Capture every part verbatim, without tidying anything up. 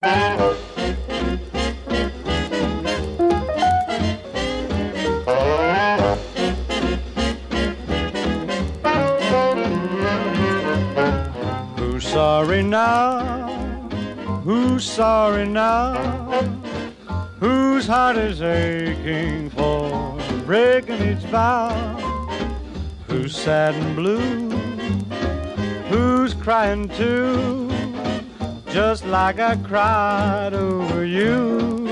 Who's sorry now? Who's sorry now? Whose heart is aching for breaking its vow? Who's sad and blue? Who's crying too? Just like I cried over you.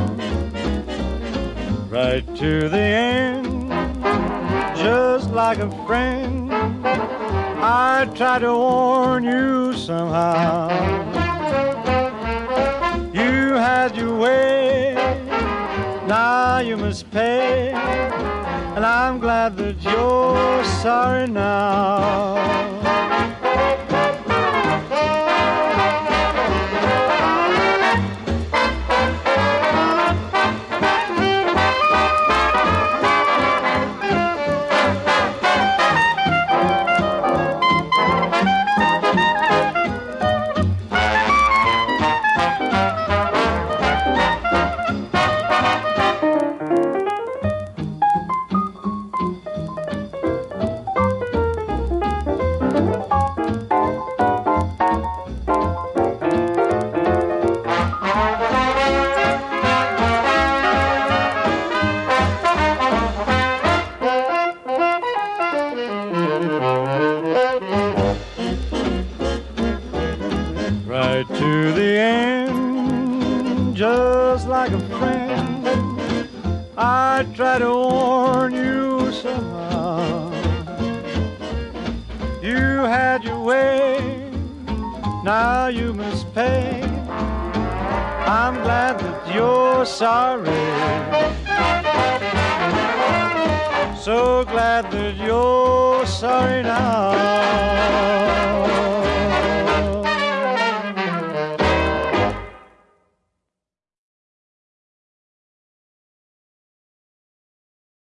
Right to the end, just like a friend, I tried to warn you somehow. You had your way, now you must pay, and I'm glad that you're sorry now. Right to the end, just like a friend, I try to warn you somehow. You had your way, now you must pay. I'm glad that you're sorry, so glad that you're sorry now.